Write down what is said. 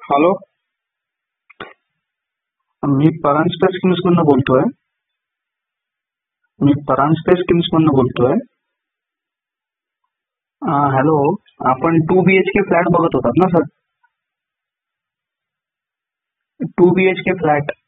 Hello. मी Paranjape schemes बोलतोय. मी Paranjape schemes बोलतोय. हॅलो. आपण 2 BHK फ्लॅट बघत होतात ना सर? 2 BHK flat.